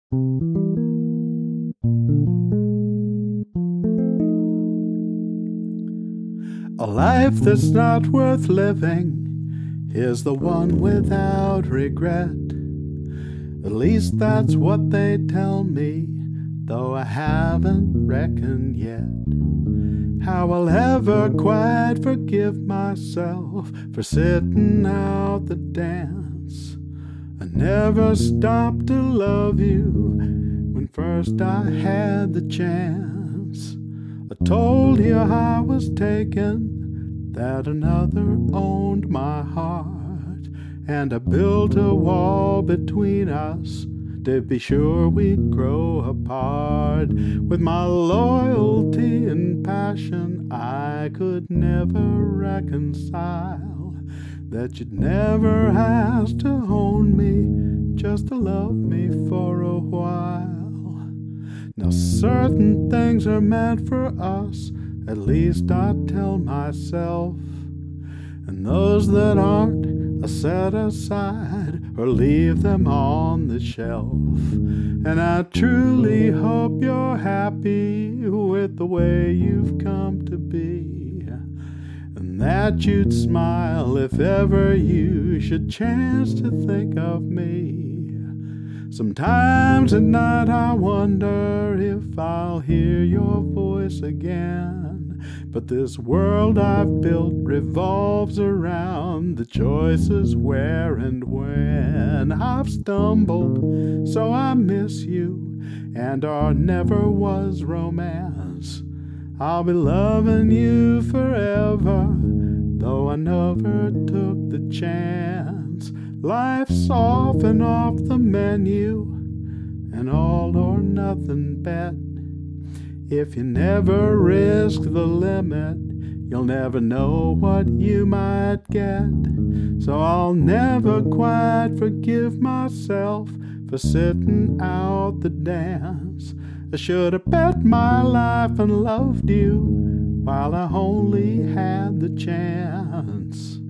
A life that's not worth living is the one without regret. At least that's what they tell me, though I haven't reckoned yet how I'll ever quite forgive myself for sitting out the dance. I never stopped to love you when first I had the chance. I told you I was taken, that another owned my heart, and I built a wall between us to be sure we'd grow apart. With my loyalty and passion I could never reconcile that you'd never ask to own me, just to love me for a while. Now certain things are meant for us, at least I tell myself, and those that aren't, I set aside or leave them on the shelf. And I truly hope you're happy with the way you've come to be, and that you'd smile if ever you should chance to think of me. Sometimes at night I wonder if I'll hear your voice again, but this world I've built revolves around the choices where and when. I've stumbled, so I miss you, and our never was romance. I'll be loving you forever, though I never took the chance. Life's off and off the menu, an all or nothing bet. If you never risk the limit, you'll never know what you might get. So I'll never quite forgive myself for sitting out the dance. I should have bet my life and loved you while I only had the chance.